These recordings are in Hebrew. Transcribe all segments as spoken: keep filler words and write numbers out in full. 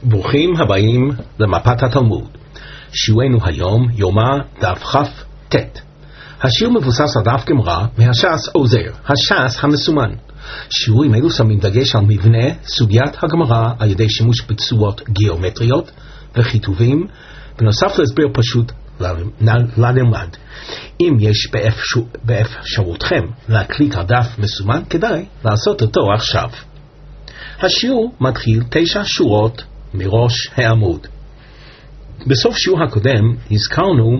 ברוכים הבאים למפת התלמוד. שיעורנו היום יומא דף כ"ט. השיעור מבוסס על דף גמרא מהש"ס עוזר, הש"ס המסומן. שיעורים אלו שמים דגש על מבנה סוגיית הגמרא על ידי שימוש בצורות גיאומטריות וכיתובים, בנוסף להסבר פשוט ללמד. אם יש באפשרותכם להקליק על דף מסומן, כדאי לעשות אותו עכשיו. השיעור מתחיל תשע שורות מראש העמוד. בסוף שיעור הקודם הזכרנו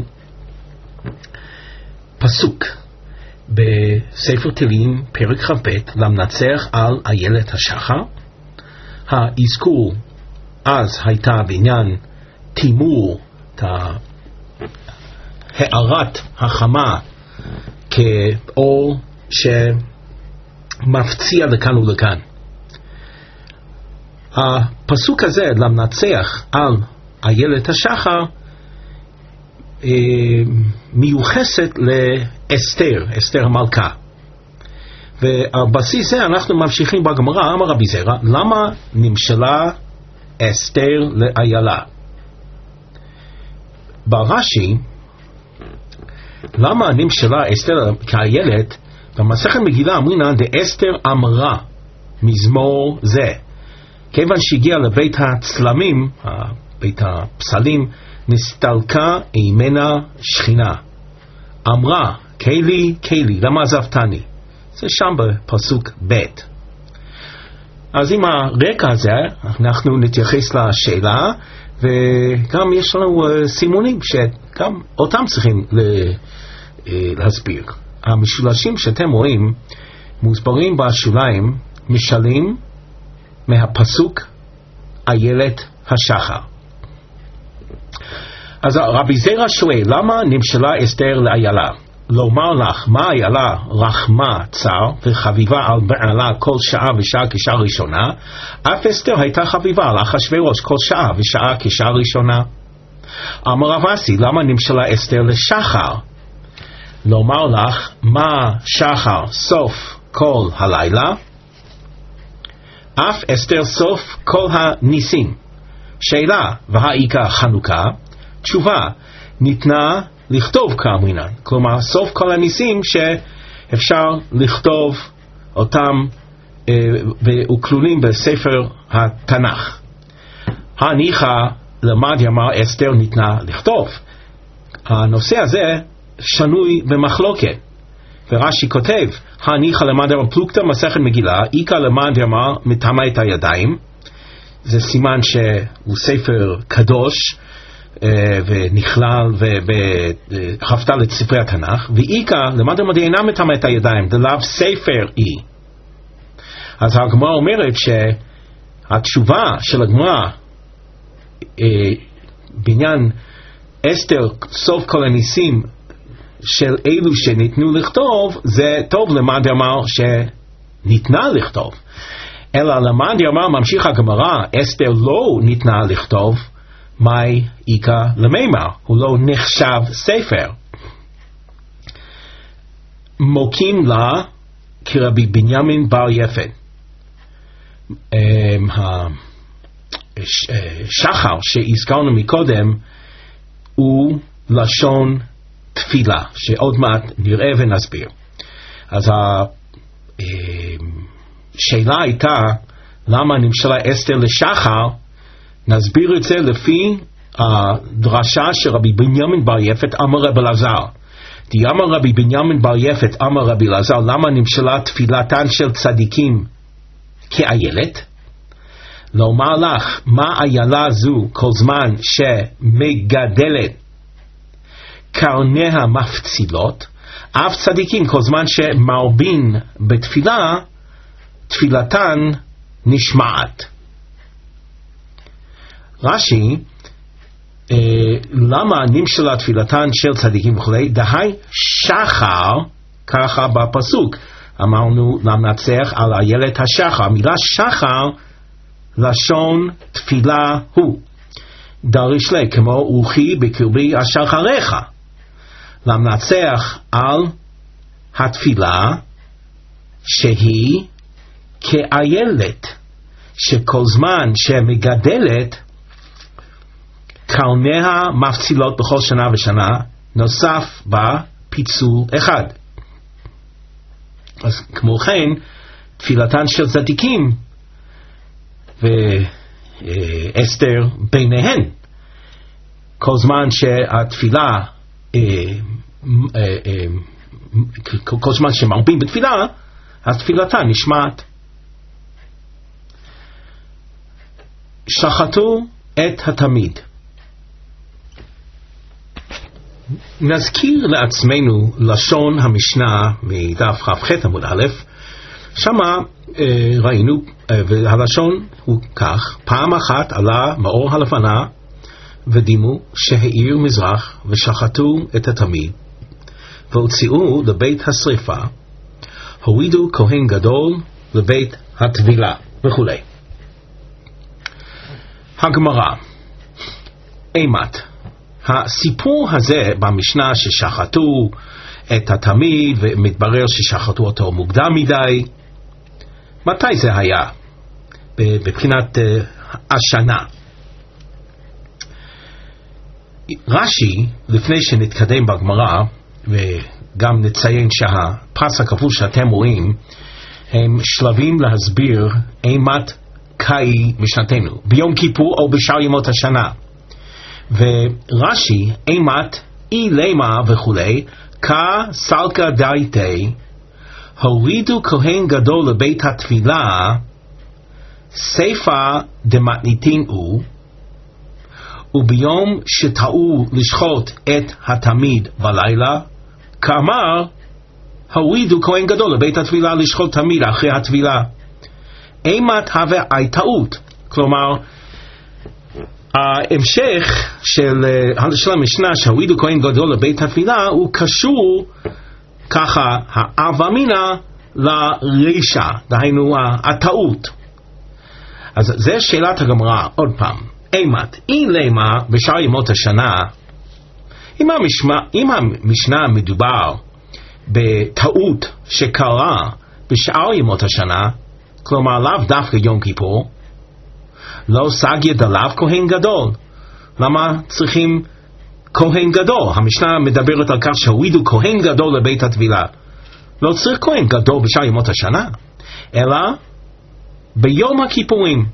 פסוק בספר תהילים פרק כ"ב, למנצח על איילת השחר. האזכור אז הייתה בעניין תימור הערת החמה כאור שמפציע לכאן ולכאן. הפסוק הזה למנצח על איילת השחר אה, מיוחסת לאסתר, אסתר המלכה. ועל בסיס זה אנחנו ממשיכים בגמרא. אמר רבי זרע, למה נמשלה אסתר לאיילה? ברש"י, למה נמשלה אסתר כאיילת? במסכת מגילה אמרינן דאסתר אמרה מזמור זה, כיוון שהגיע לבית הצלמים, בית הפסלים, נסתלקה אימנה שכינה, אמרה קהילי קהילי למה עזבתני. זה שם בפסוק ב'. אז עם הרקע הזה אנחנו נתייחס לשאלה, וגם יש לנו סימונים שגם אותם צריכים להסביר. המשולשים שאתם רואים מוסברים בשוליים משלים מהפסוק איילת השחר. אז רבי זרע שואל, למה נמשלה אסתר לאיילה? לומר לך, מה איילה רחמה צר וחביבה על בעלה כל שעה ושעה כשעה ראשונה, אף אסתר הייתה חביבה על אחשוורוש כל שעה ושעה כשעה ראשונה. אמר רב אסי, למה נמשלה אסתר לשחר? לומר לך, מה שחר סוף כל הלילה? אף אסתר סוף כל הניסים. שאלה, והאיכה חנוכה? תשובה, ניתנה לכתוב כאמרינן. כלומר, סוף כל הניסים שאפשר לכתוב אותם אה, וכלולים בספר התנ"ך. הניחא למד יאמר אסתר ניתנה לכתוב. הנושא הזה שנוי במחלוקת. ורש"י כותב, הניחא למד יאמר פלוגתא מסכת מגילה, איכא למד יאמר מטמא את הידיים. זה סימן שהוא ספר קדוש ונכלל וחפתה לספרי התנ"ך. ואיכא למד יאמר אינה מטמא את הידיים, דלאו ספר היא. אז הגמרא אומרת שהתשובה של הגמרא בעניין אסתר סוף כל הניסים של אלו שניתנו לכתוב, זה טוב למד יאמר שניתנה לכתוב. אלא למד יאמר ממשיך הגמרא, אסתר לא ניתנה לכתוב, מאי איכא למימר, הוא לא נחשב ספר. מוקים לה כרבי בנימין בר יפת. השחר שהזכרנו מקודם הוא לשון תפילה, שעוד מעט נראה ונסביר. אז השאלה הייתה, למה נמשלה אסתר לשחר? נסביר את זה לפי הדרשה של רבי בנימין בר יפת אמר רבי אלעזר. אמר רבי בנימין בר יפת אמר רבי אלעזר, למה נמשלה תפילתן של צדיקים כאיילת? לומר לך, מה איילה זו כל זמן שמגדלת קרניה מפצילות, אף צדיקים כל זמן שמרבין בתפילה, תפילתן נשמעת. רש"י, אה, למה נמשלה תפילתן של צדיקים וכולי? דהי שחר, ככה בפסוק אמרנו למנצח על איילת השחר. המילה שחר לשון תפילה הוא. דריש לי כמו רוחי בקרבי השחריך. למנצח על התפילה שהיא כאיילת, שכל זמן שמגדלת קרניה מפצילות בכל שנה ושנה, נוסף בה פיצול אחד. אז כמו כן, תפילתן של צדיקים ואסתר ביניהן, כל זמן שהתפילה, כל זמן שמרבים בתפילה, אז תפילתה נשמעת. שחטו את התמיד. נזכיר לעצמנו לשון המשנה מדף כ"ח עמוד א', שמה אה, ראינו, אה, והלשון הוא כך: פעם אחת עלה מאור הלבנה ודימו שהאיר מזרח, ושחטו את התמיד והוציאו לבית השריפה, הורידו כהן גדול לבית הטבילה וכו'. הגמרא, אימת, הסיפור הזה במשנה ששחטו את התמיד ומתברר ששחטו אותו מוקדם מדי, מתי זה היה? בבחינת uh, השנה. רש"י, לפני שנתקדם בגמרא וגם נציין שהפרס הכפול שאתם רואים הם שלבים להסביר אימת קאי משנתנו, ביום כיפור או בשאר ימות השנה. ורש"י, אימת אי למה וכולי, קא סלקא דייטי, הורידו כהן גדול לבית התפילה, סייפא דמתניתין הוא, וביום שטעו לשחוט את התמיד בלילה, כאמר, הורידו כהן גדול לבית התפילה לשחוט תמיד אחרי התפילה. אימת הווה אי טעות, כלומר, ההמשך של, של המשנה שהורידו כהן גדול לבית התפילה הוא קשור ככה האב אמינא לרישה, דהיינו הטעות. אז זה שאלת הגמרא עוד פעם. אימת, אי למה בשאר ימות השנה, אם המשנה, אם המשנה מדובר בטעות שקרה בשאר ימות השנה, כלומר לאו דווקא יום כיפור, לא סגיה דלאו כהן גדול. למה צריכים כהן גדול? המשנה מדברת על כך שהורידו כהן גדול לבית הטבילה. לא צריך כהן גדול בשאר ימות השנה, אלא ביום הכיפורים.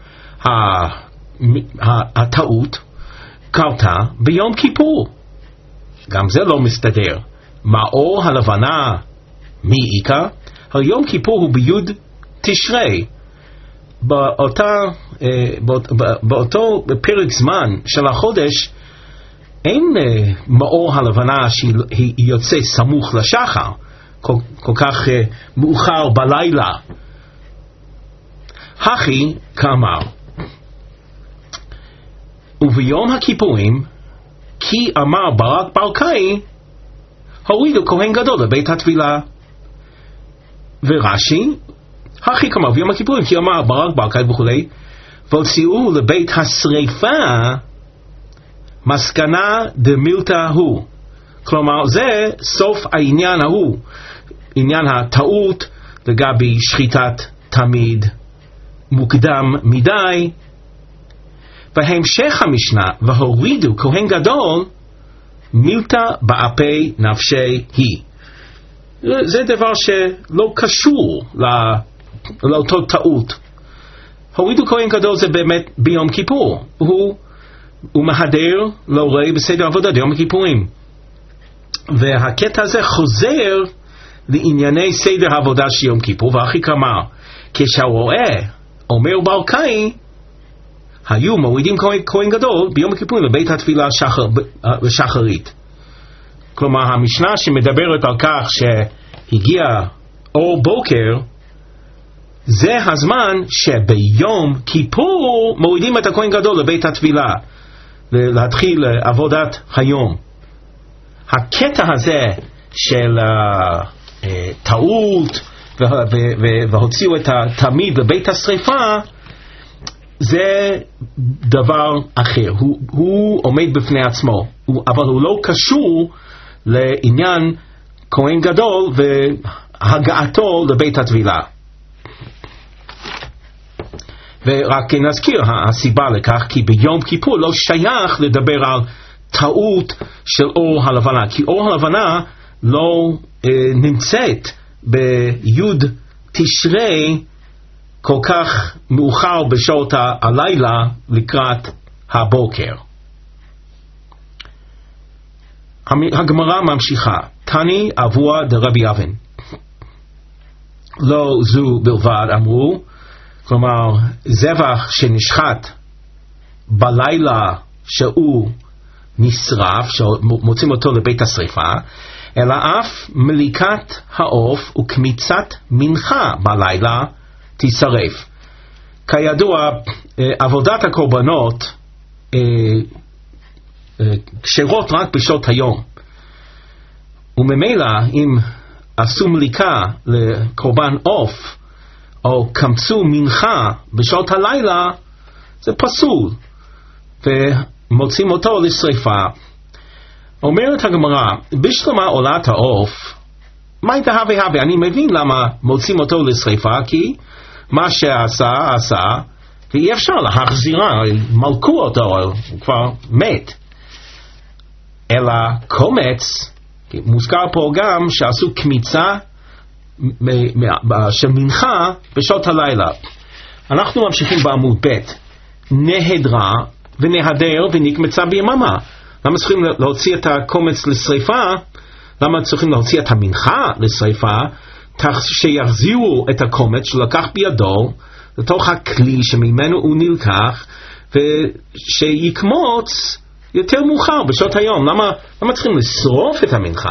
הטעות קרתה ביום כיפור. גם זה לא מסתדר. מאור הלבנה מעיקה, היום כיפור הוא ביוד תשרי. באותה, באות, באותו פרק זמן של החודש אין מאור הלבנה שהיא יוצא סמוך לשחר, כל, כל כך מאוחר בלילה. הכי כאמר, וביום הכיפורים כי אמר ברק בר קאי, הורידו כהן גדול לבית התפילה. ורש"י, הכי כמה ביום הכיפורים כי אמר ברק בר קאי וכולי, והוציאו לבית השריפה, מסקנה דמילתא הוא. כלומר זה סוף העניין ההוא, עניין הטעות לגבי שחיטת תמיד מוקדם מדי. והמשך המשנה, והורידו כהן גדול, מילתא באפי נפשי היא. זה דבר שלא קשור לאותו טעות. הורידו כהן גדול זה באמת ביום כיפור. הוא, הוא מהדר לא רואה בסדר עבודה ביום הכיפורים. והקטע הזה חוזר לענייני סדר העבודה של יום כיפור. והכי כמה, כשהרואה אומר בר קאי, היו מורידים כהן, כהן גדול ביום הכיפורים לבית התפילה שחר, שחרית. כלומר המשנה שמדברת על כך שהגיע אור בוקר, זה הזמן שביום כיפור מורידים את הכהן גדול לבית התפילה להתחיל עבודת היום. הקטע הזה של uh, טעות והוציאו את התמיד לבית השריפה, זה דבר אחר. הוא, הוא עומד בפני עצמו, הוא, אבל הוא לא קשור לעניין כהן גדול והגעתו לבית התפילה. ורק נזכיר הסיבה לכך, כי ביום כיפור לא שייך לדבר על טעות של אור הלבנה, כי אור הלבנה לא אה, נמצאת ביוד תשרי כל כך מאוחר בשעות הלילה לקראת הבוקר. הגמרא ממשיכה, תני אבוה דרבי אבן. לא זו בלבד אמרו, כלומר זבח שנשחט בלילה שהוא נשרף, שמוצאים אותו לבית השריפה, אלא אף מליקת העוף וקמיצת מנחה בלילה תשרף. כידוע, עבודת הקורבנות כשרות רק בשעות היום, וממילא אם עשו מליקה לקורבן עוף או קמצו מנחה בשעות הלילה, זה פסול ומוצאים אותו לשריפה. אומרת הגמרא, בשלמה עולת העוף, מה הייתה הווה הווה? אני מבין למה מוצאים אותו לשריפה, כי מה שעשה עשה ואי אפשר להחזירה, מלכו אותו, הוא כבר מת. אלא קומץ, מוזכר פה גם שעשו קמיצה של מנחה בשעות הלילה. אנחנו ממשיכים בעמוד ב', נהדרה ונהדר ונקמצה ביממה. למה צריכים להוציא את הקומץ לשריפה? למה צריכים להוציא את המנחה לשריפה? שיחזירו את הקומץ שלקח בידו לתוך הכלי שממנו הוא נלקח, ושיקמוץ יותר מאוחר בשעות היום. למה, למה צריכים לשרוף את המנחה?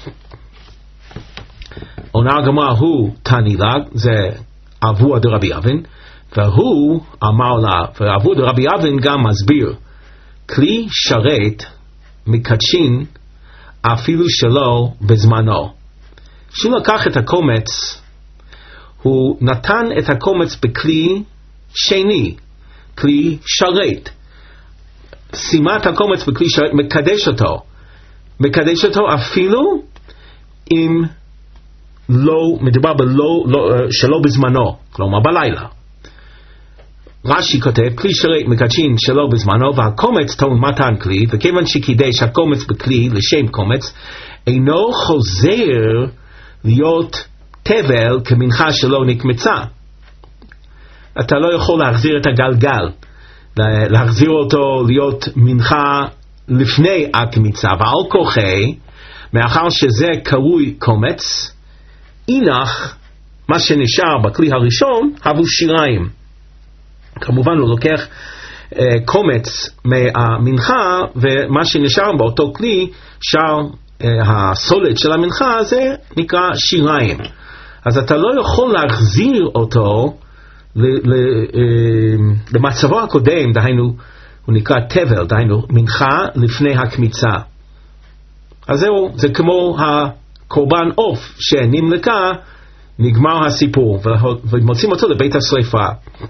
עונה הגמרא, הוא תני לה, זה אבוה דרבי אבן, והוא אמר לה, ואבוה דרבי אבן גם מסביר, כלי שרת מקדשין אפילו שלא בזמנו. שהוא לקח את הקומץ, הוא נתן את הקומץ בכלי שני, כלי שרת. שימת הקומץ בכלי שרת מקדש אותו, מקדש אותו אפילו אם לא, מדובר בלא, לא, שלא בזמנו, כלומר בלילה. רש"י כותב, כלי שרת מקדשין שלא בזמנו, והקומץ טעון מתן כלי, וכיוון שקידש הקומץ בכלי לשם קומץ, אינו חוזר להיות תבל כמנחה שלא נקמצה. אתה לא יכול להחזיר את הגלגל, להחזיר אותו להיות מנחה לפני הקמיצה, ועל כוחי, מאחר שזה קרוי קומץ, אינך, מה שנשאר בכלי הראשון, הבו שיריים. כמובן הוא לוקח uh, קומץ מהמנחה, ומה שנשאר באותו כלי, שאר uh, הסולת של המנחה, זה נקרא שיריים. אז אתה לא יכול להחזיר אותו ל- ל- uh, למצבו הקודם, דהיינו, הוא נקרא תבל, דהיינו, מנחה לפני הקמיצה. אז זהו, זה כמו הקורבן עוף שנמלקה, נגמר הסיפור, ומוצאים אותו לבית השריפה.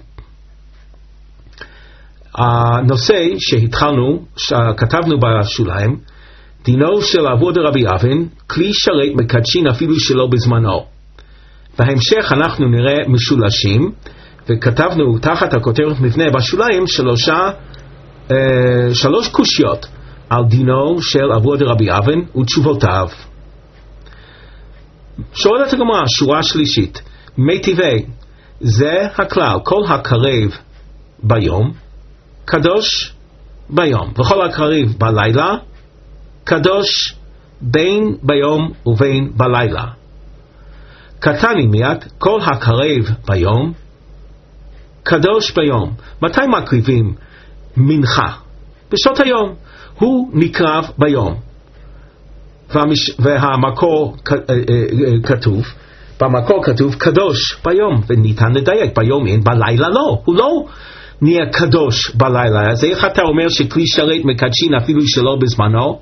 הנושא שהתחלנו, שכתבנו בשוליים, דינו של אבוה דרבי אבן, כלי שרת מקדשין אפילו שלא בזמנו. בהמשך אנחנו נראה משולשים, וכתבנו תחת הכותרת מבנה בשוליים שלושה, אה, שלוש קושיות על דינו של אבוה דרבי אבן ותשובותיו. שואלת הגמרא, שורה שלישית, מי טבעי, זה הכלל, כל הקרב ביום, קדוש ביום, וכל הקרב בלילה, קדוש בין ביום ובין בלילה. קטני מיד, כל הקרב ביום, קדוש ביום. מתי מקריבים מנחה? בשעות היום. הוא נקרב ביום. והמש... והמקור כתוב, במקור כתוב קדוש ביום, וניתן לדייק, ביום אין, בלילה לא, הוא לא נהיה קדוש בלילה. אז איך אתה אומר שכלי שרת מקדשין אפילו שלא בזמנו?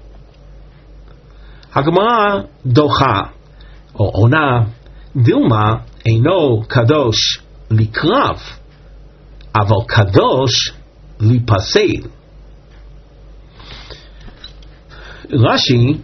הגמרא דוחה, או עונה, דילמה אינו קדוש לקרב, אבל קדוש לפסל. רש"י,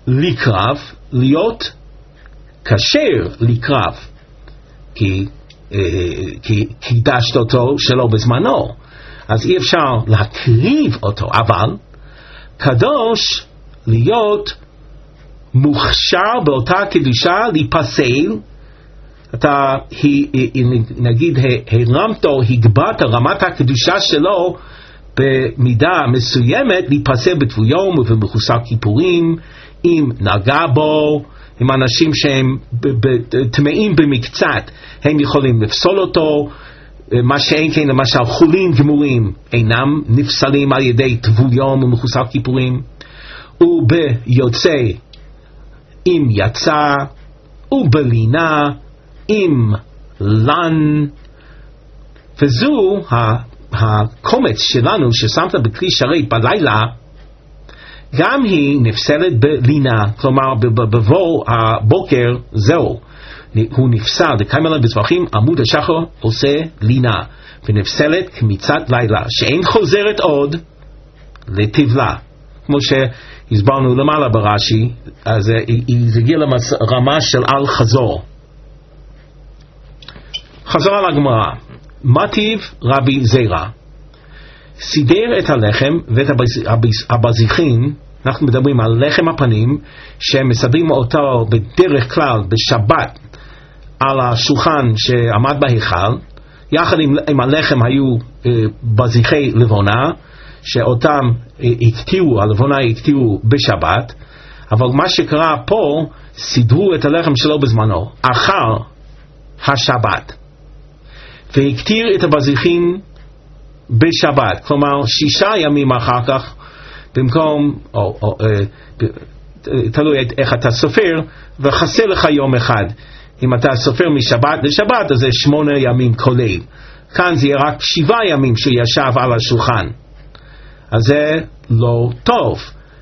לקרב, להיות כשר לקרב, כי כי קידשת אותו שלא בזמנו, אז אי אפשר להקריב אותו, אבל קדוש להיות מוכשר באותה קדושה להיפסל. אתה נגיד הרמת או הגברת רמת הקדושה שלו במידה מסוימת להיפסל בטבול יום ובמחוסר כיפורים, אם נגע בו, עם אנשים שהם טמאים במקצת הם יכולים לפסול אותו. מה שאין כן למשל חולין גמורים אינם נפסלים על ידי טבול יום ומחוסר כיפורים. וביוצא אם יצא, ובלינה אם לן. וזו הקומץ שלנו ששמת בכלי שרת בלילה, גם היא נפסלת בלינה, כלומר בבוא הבוקר זהו, הוא נפסל. דקיימה להם בזבחים, עמוד השחר עושה לינה, ונפסלת כמיצת לילה, שאין חוזרת עוד לטבלה. כמו שהסברנו למעלה ברש"י, אז זה הגיע לרמה של אל חזור. חזרה לגמרא. מטיב רבי זירא סידר את הלחם ואת הבזיחין. אנחנו מדברים על לחם הפנים שמסדרים אותו בדרך כלל בשבת על השולחן שעמד בהיכל. יחד עם, עם הלחם היו אה, בזיחי לבונה שאותם אה, הקטיעו, הלבונה הקטיעו בשבת. אבל מה שקרה פה, סידרו את הלחם שלו בזמנו אחר השבת, והקטיר את הבזיחין בשבת, כלומר שישה ימים אחר כך, במקום, או, או, אה, תלוי איך אתה סופר, וחסר לך יום אחד. אם אתה סופר משבת לשבת, אז זה שמונה ימים כולל. כאן זה יהיה רק שבעה ימים שישב על השולחן. אז זה לא טוב.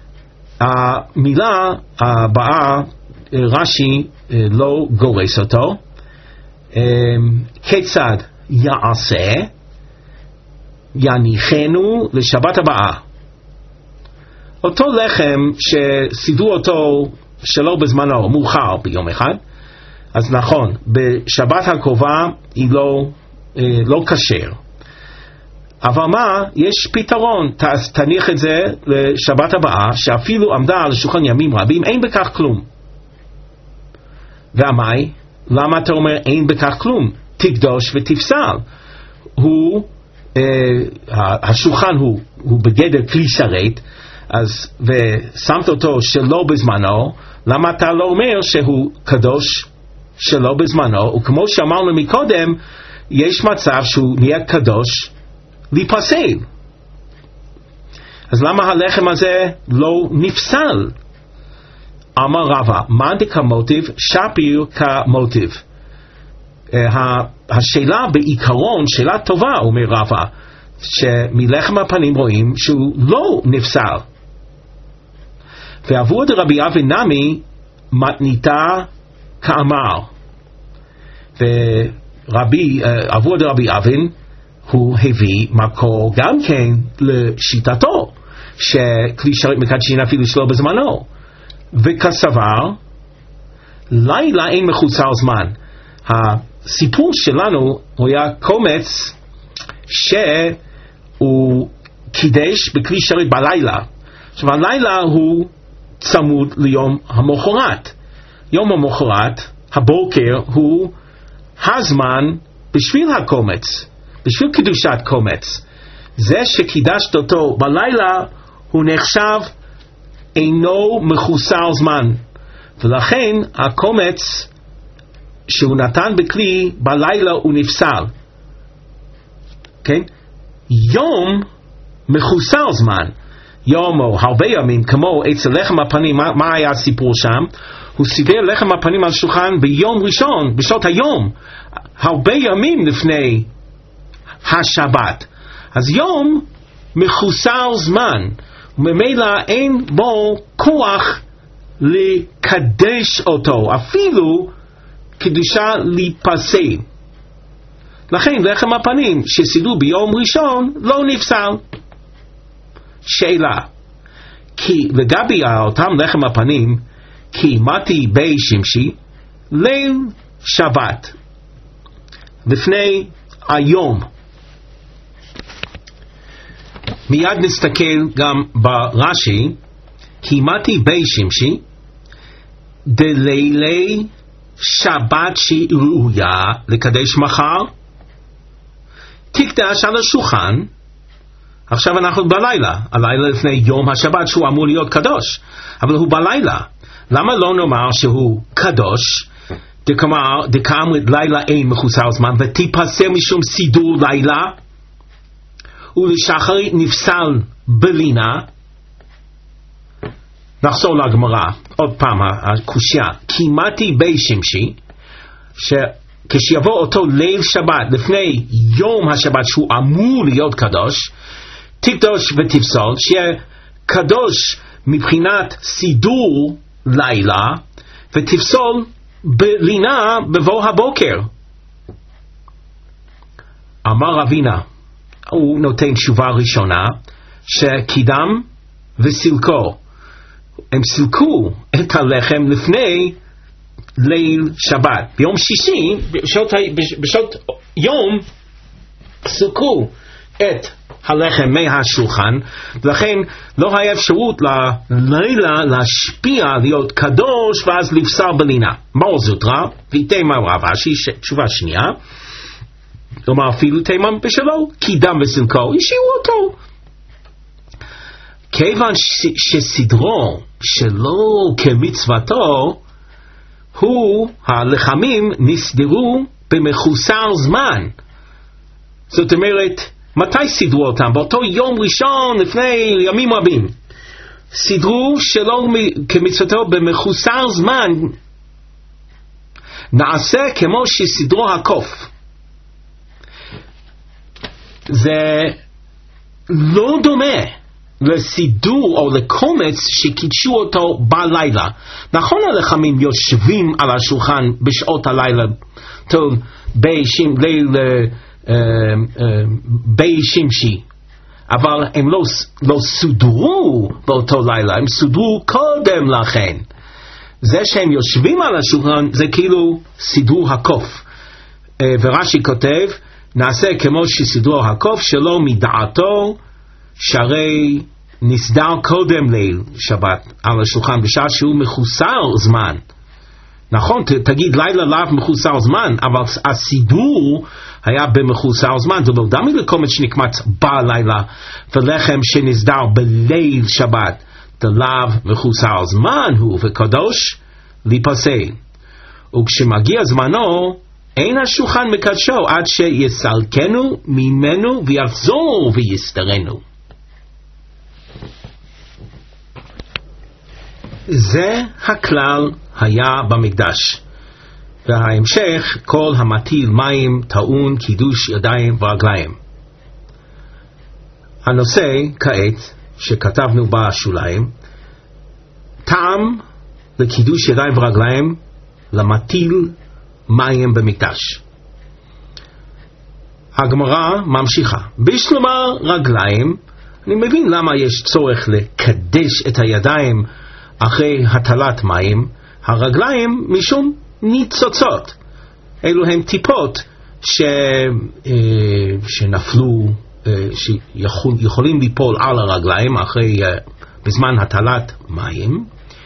המילה הבאה, רש"י לא גורס אותו. כיצד יעשה? יניחנו לשבת הבאה. אותו לחם שסידרו אותו שלא בזמנו, מאוחר ביום אחד, אז נכון, בשבת הקרובה היא לא, לא כשר. אבל מה? יש פתרון. תניח את זה לשבת הבאה, שאפילו עמדה על השולחן ימים רבים, אין בכך כלום. והמאי? למה אתה אומר אין בכך כלום? תקדוש ותפסל. הוא, אה, השולחן הוא, הוא בגדר כלי שרת, אז, ושמת אותו שלא בזמנו, למה אתה לא אומר שהוא קדוש שלא בזמנו? וכמו שאמרנו מקודם, יש מצב שהוא נהיה קדוש להיפסל. אז למה הלחם הזה לא נפסל? אמר רבא, מאן דקמוטיב שפיר כמוטיב. השאלה בעיקרון, שאלה טובה, אומר רבא, שמלחם הפנים רואים שהוא לא נפסל. ועבור דרבי אבן נמי מתניתה כאמר. ורבי, עבור דרבי אבן הוא הביא מקור גם כן לשיטתו, שכלי שרת מקדשין אפילו שלא בזמנו. וכסבר, לילה אין מחוסר זמן. הסיפור שלנו הוא היה קומץ שהוא קידש בכלי שרת בלילה. עכשיו הלילה הוא צמוד ליום המחרת. יום המחרת, הבוקר, הוא הזמן בשביל הקומץ, בשביל קדושת קומץ. זה שקידשת אותו בלילה הוא נחשב אינו מחוסר זמן, ולכן הקומץ שהוא נתן בכלי בלילה הוא נפסל. כן? יום מחוסר זמן, יום או הרבה ימים, כמו אצל לחם הפנים. מה, מה היה הסיפור שם? הוא סידר לחם הפנים על שולחן ביום ראשון, בשעות היום, הרבה ימים לפני השבת. אז יום מחוסר זמן, וממילא אין בו כוח לקדש אותו, אפילו קדושה להיפסל. לכן לחם הפנים שסידרו ביום ראשון לא נפסל. שאלה, כי לגבי אותם לחם הפנים, כי מתי בי שמשי ליל שבת. לפני היום. מיד נסתכל גם ברש"י, הימתי בי שמשי דלילי שבת שהיא ראויה לקדש מחר, תקדש על השולחן. עכשיו אנחנו בלילה, הלילה לפני יום השבת שהוא אמור להיות קדוש, אבל הוא בלילה. למה לא נאמר שהוא קדוש? דכאמר, דכאמר לילה אין מחוסר זמן, ותיפסל משום סידור לילה, ולשחרית נפסל בלינה. נחזור לגמרא, עוד פעם הקושיה, קימתי בי שמשי, שכשיבוא אותו ליל שבת לפני יום השבת שהוא אמור להיות קדוש, תקדוש ותפסול, שיהיה קדוש מבחינת סידור לילה, ותפסול בלינה בבוא הבוקר. אמר רבינה, הוא נותן תשובה ראשונה, שקידם וסילקו, הם סילקו את הלחם לפני ליל שבת. ביום שישי, בשעות, בשעות יום, סילקו את הלחם מהשולחן, ולכן לא היה אפשרות ללילה להשפיע להיות קדוש ואז לפסל בלינה. מור זוטרא ויתימה רב אשי, תשובה שנייה, כלומר אפילו תימה בשלו, קידם וסילקו, השאירו אותו. כיוון שסדרו שלא כמצוותו, הוא, הלחמים נסדרו במחוסר זמן. זאת אומרת, מתי סידרו אותם? באותו יום ראשון לפני ימים רבים. סידרו שלא כמצוותו במחוסר זמן, נעשה כמו שסידרו הקוף. זה לא דומה לסידור או לקומץ שקידשו אותו בלילה. נכון, הלחמים יושבים על השולחן בשעות הלילה, טוב, בישים, ליל בי שמשי, אבל הם לא, לא סודרו באותו לילה, הם סודרו קודם לכן. זה שהם יושבים על השולחן זה כאילו סידור הקוף. ורש"י כותב, נעשה כמו שסידרו הקוף שלא מדעתו, שהרי נסדר קודם ליל שבת על השולחן בשעה שהוא מחוסר זמן. נכון, ת, תגיד לילה לאו מחוסר זמן, אבל הסידור היה במחוסר זמן. זה לא דמי לקומץ שנקמץ בלילה, ולחם שנסדר בליל שבת דלאו מחוסר זמן הוא וקדוש להיפסל. וכשמגיע זמנו אין השולחן מקדשו עד שיסלקנו ממנו ויחזור ויסתרנו. זה הכלל היה במקדש. וההמשך, כל המטיל מים טעון קידוש ידיים ורגליים. הנושא כעת שכתבנו בשוליים, טעם לקידוש ידיים ורגליים למטיל מים במקדש. הגמרא ממשיכה, בשלמה רגליים, אני מבין למה יש צורך לקדש את הידיים אחרי הטלת מים. הרגליים משום ניצוצות, אלו הם טיפות ש... שנפלו, שיכולים ליפול על הרגליים אחרי, בזמן הטלת מים,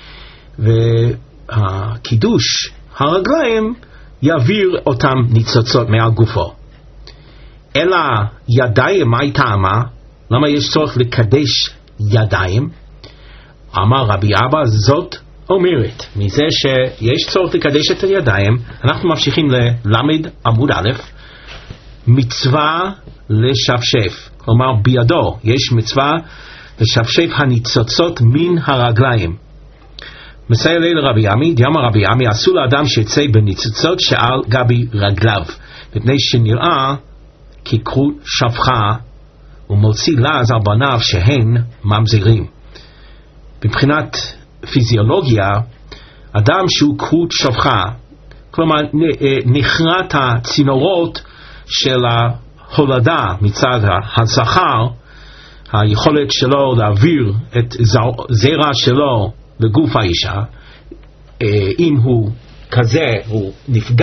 והקידוש הרגליים יעביר אותם ניצוצות מעל גופו. אלא ידיים, מה טעמה? למה יש צורך לקדש ידיים? אמר רבי אבא, זאת אומרת, מזה שיש צורך לקדש את הידיים, אנחנו ממשיכים ללמד עמוד א', מצווה לשפשף. כלומר, בידו יש מצווה לשפשף הניצוצות מן הרגליים. מסייע לי לרבי עמי, דיאמר רבי עמי, אסור לאדם שיצא בניצוצות שעל גבי רגליו, מפני שנראה ככרות שפחה, ומוציא לעז על בניו שהן ממזירים. מבחינת פיזיולוגיה, אדם שהוא כרות שפחה, כלומר נחרת הצינורות של ההולדה מצד הזכר, היכולת שלו להעביר את זרע שלו לגוף האישה, אם הוא כזה, הוא נפגע,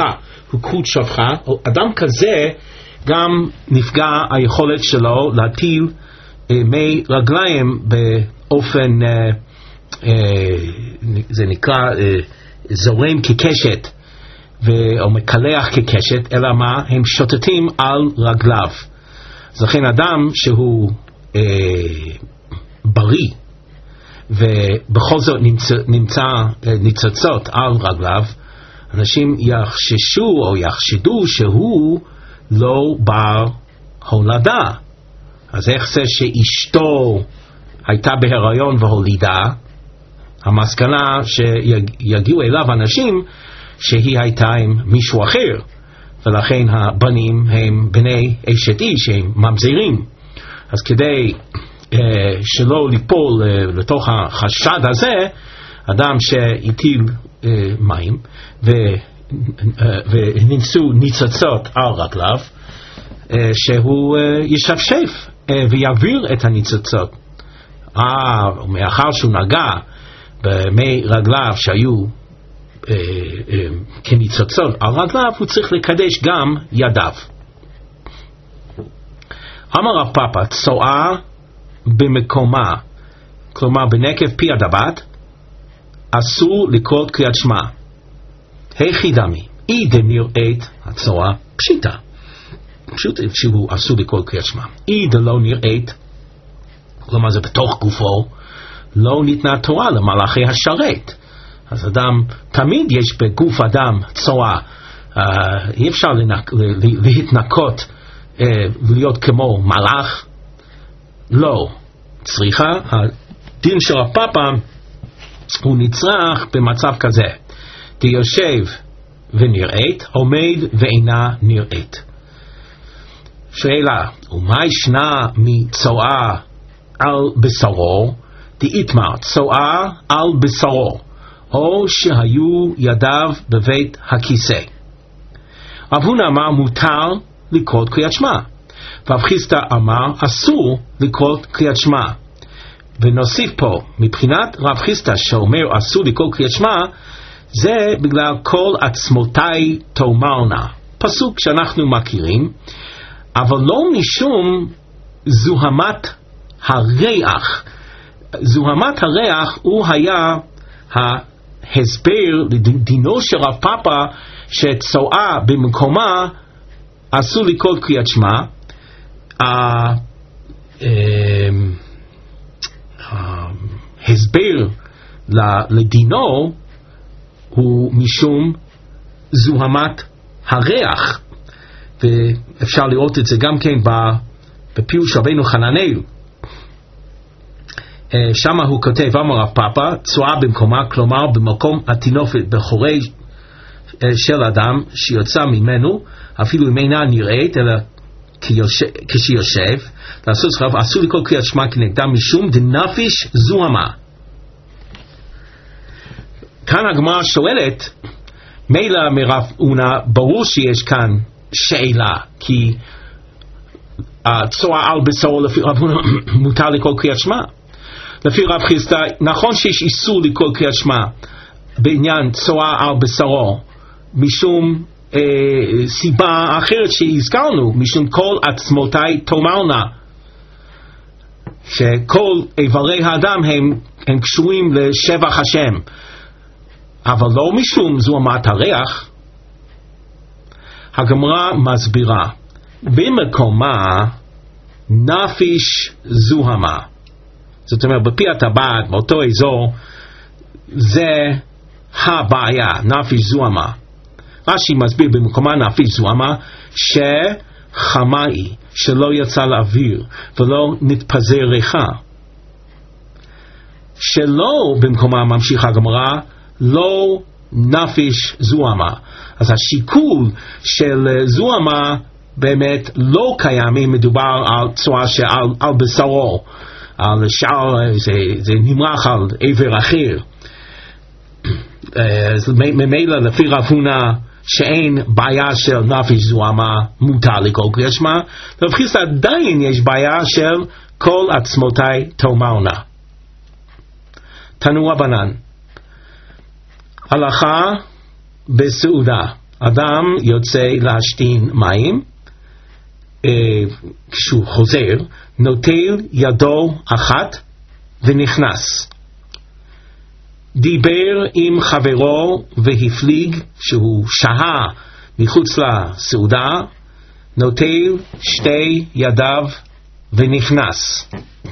הוא כרות שפחה, אדם כזה גם נפגע היכולת שלו להטיל אה, מי רגליים באופן, אה, אה, זה נקרא אה, זורם כקשת, ו- או מקלח כקשת, אלא מה? הם שוטטים על רגליו. אז לכן אדם שהוא אה, בריא, ובכל זאת נמצא, נמצא אה, ניצוצות על רגליו, אנשים יחששו או יחשדו שהוא לא בר הולדה. אז איך זה שאשתו הייתה בהיריון והולידה? המסקנה שיגיעו אליו אנשים שהיא הייתה עם מישהו אחר, ולכן הבנים הם בני אשת איש, הם ממזרים. אז כדי אה, שלא ליפול אה, לתוך החשד הזה, אדם שהטיל אה, מים ו, אה, ונמצאו ניצוצות על רגליו, אה, שהוא אה, ישפשף אה, ויעביר את הניצוצות. אה, מאחר שהוא נגע במי רגליו שהיו אה, אה, כניצוצות על רגליו, הוא צריך לקדש גם ידיו. אמר רב פאפא, צואה במקומה, כלומר בנקב פי הדבת, אסור לקרוא קריאת שמע. היכי דמי, אי דנראית הצואה פשיטה, פשוט שהוא אסור לקרוא קריאת שמע. אי דלא נראית, כלומר זה בתוך גופו, לא ניתנה תורה למלאכי השרת. אז אדם, תמיד יש בגוף אדם צואה, uh, אי אפשר לנק, להתנקות uh, להיות כמו מלאך. לא, צריכה, הדין של הפאפא הוא נצרך במצב כזה, תיושב ונראית, עומד ואינה נראית. שאלה, ומה ישנה מצואה על בשרו? דאיתמר, צואה על בשרו, או שהיו ידיו בבית הכיסא. רב הונא אמר מותר לקרוא קריאת שמע, ורב חיסדא אמר אסור לקרוא קריאת שמע. ונוסיף פה, מבחינת רב חיסדא שאומר אסור לקרוא קריאת שמע, זה בגלל כל עצמותיי תאמרנה, פסוק שאנחנו מכירים, אבל לא משום זוהמת הריח. זוהמת הריח הוא היה ההסבר לדינו של רב פאפא שצואה במקומה אסור לקרוא קריאת שמע. ההסבר לדינו הוא משום זוהמת הריח, ואפשר לראות את זה גם כן בפירוש רבנו חננאל. שם הוא כותב, אמר רב פאפא, צואה במקומה, כלומר במקום הטינופת בחורי של אדם שיוצא ממנו, אפילו אם אינה נראית אלא כשיושב, לעשות זכר, אסור לקרוא קריאת שמע כנגדם משום דנפיש זוהמה. כאן הגמרא שואלת, מילא מרב הונא, ברור שיש כאן שאלה, כי הצואה על בשרו לפי רב הונא מותר לקרוא קריאת שמע. לפי רב חיסדא, נכון שיש איסור לקרוא קריאת שמע בעניין צואה על בשרו, משום אה, סיבה אחרת שהזכרנו, משום כל עצמותיי תאמרנה, שכל איברי האדם הם, הם קשורים לשבח השם, אבל לא משום זוהמת הריח. הגמרא מסבירה, במקומה נפיש זוהמה, זאת אומרת בפי הטבעת באותו אזור זה הבעיה, נפיש זוהמה. רש"י מסביר במקומה נפיש זוהמה שחמה היא, שלא יצא לאוויר ולא נתפזר ריחה. שלא במקומה ממשיך הגמרא לא נפיש זוהמה. אז השיקול של זוהמה באמת לא קיים אם מדובר על צואה שעל על בשרו, על שער, זה, זה נמרח על עבר אחר. אז ממילא לפי רב הונא שאין בעיה של נפיש זוהמה מותר לקרוא קריאת שמע, לרב חיסדא עדיין יש בעיה של כל עצמותיי תאמרנה. תנו רבנן, הלכה בסעודה, אדם יוצא להשתין מים, כשהוא חוזר, נוטל ידו אחת ונכנס. דיבר עם חברו והפליג שהוא שהה מחוץ לסעודה, נוטל שתי ידיו ונכנס.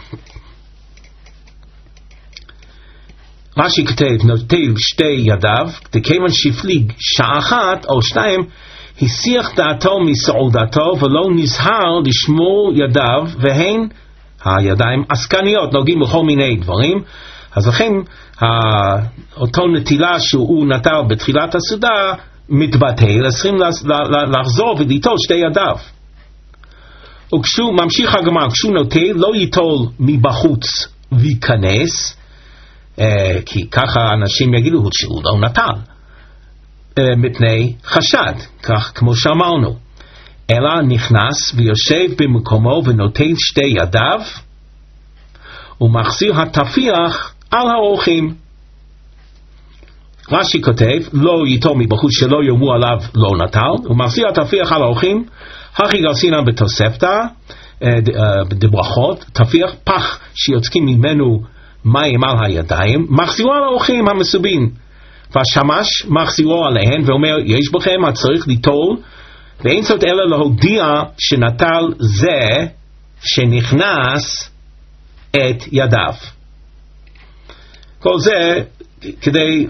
רש"י כותב נוטל שתי ידיו, כיוון שהפליג שעה אחת או שתיים, הסיח דעתו מסעודתו ולא נזהר לשמור ידיו, והן הידיים עסקניות, נוגעים בכל מיני דברים. אז לכן אותו נטילה שהוא נטל בתחילת הסעודה מתבטל, צריכים לחזור וליטול שתי ידיו. וכשהוא ממשיך הגמרא, כשהוא נוטל לא ייטול מבחוץ וייכנס, כי ככה אנשים יגידו שהוא לא נטל מפני חשד, כך כמו שאמרנו, אלא נכנס ויושב במקומו ונוטל שתי ידיו ומחזיר התפיח על האורחים. רש"י כותב לא ייטול מבחוץ שלא יאמרו עליו לא נטל, ומחזיר התפיח על האורחים. הכי גרסינן בתוספתא בברכות, תפיח פח שיוצקים ממנו מים על הידיים, מחזירו על האורחים המסובין, והשמש מחזירו עליהן ואומר יש בכם הצריך ליטול, ואין זאת אלא להודיע שנטל זה שנכנס את ידיו. כל זה כדי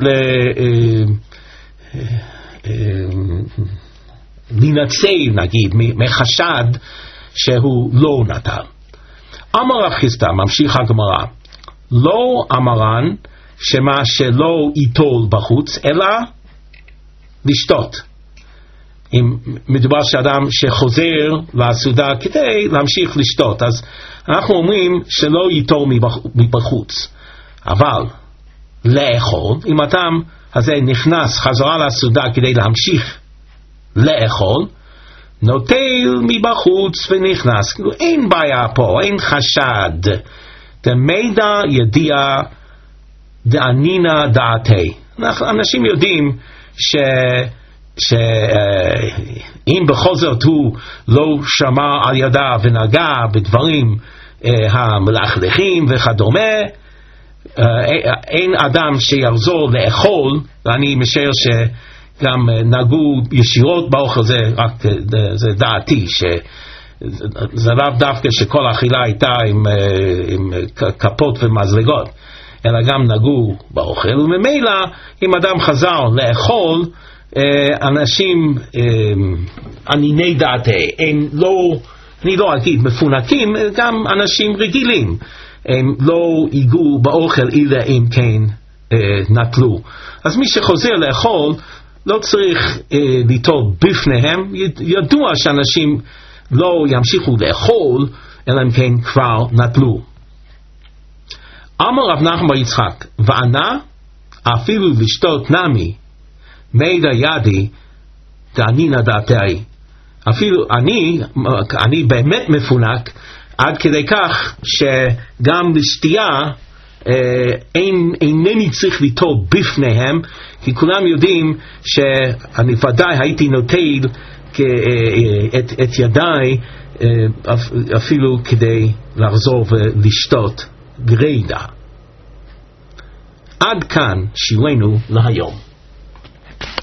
להינצל נגיד מחשד שהוא לא נטל. אמר רב חיסדא, ממשיך הגמרא, לא אמרן שמה שלא ייטול בחוץ אלא לשתות. אם מדובר שאדם שחוזר לסעודה כדי להמשיך לשתות, אז אנחנו אומרים שלא ייטול מבחוץ, אבל לאכול, אם אדם הזה נכנס חזרה לסעודה כדי להמשיך לאכול, נוטל מבחוץ ונכנס, כאילו אין בעיה פה, אין חשד. דמידע ידיע דענינה דעתי. אנשים יודעים ש שאם בכל זאת הוא לא שמע על ידה ונגע בדברים המלכלכים וכדומה, אין אדם שיחזור לאכול. ואני משער שגם נגעו ישירות באוכל, זה רק זה דעתי, שזה לאו דווקא שכל אכילה הייתה עם, עם כפות ומזלגות, אלא גם נגעו באוכל. וממילא אם אדם חזר לאכול, אנשים עניני דעתי, הם לא, אני לא אגיד מפונקים, גם אנשים רגילים, הם לא ייגעו באוכל אלא אם כן נטלו. אז מי שחוזר לאכול לא צריך ליטול בפניהם. ידוע שאנשים לא ימשיכו לאכול אלא אם כן כבר נטלו. אמר רב נחמן בר יצחק, וענה אפילו לשתות נמי מידע ידי דענינא דעתי. אפילו אני, אני באמת מפונק עד כדי כך שגם לשתייה אה, אין, אינני צריך ליטול בפניהם, כי כולם יודעים שאני ודאי הייתי נוטל כ, אה, את, את ידיי אה, אפילו כדי לחזור ולשתות גרידא. עד כאן שיעורנו להיום.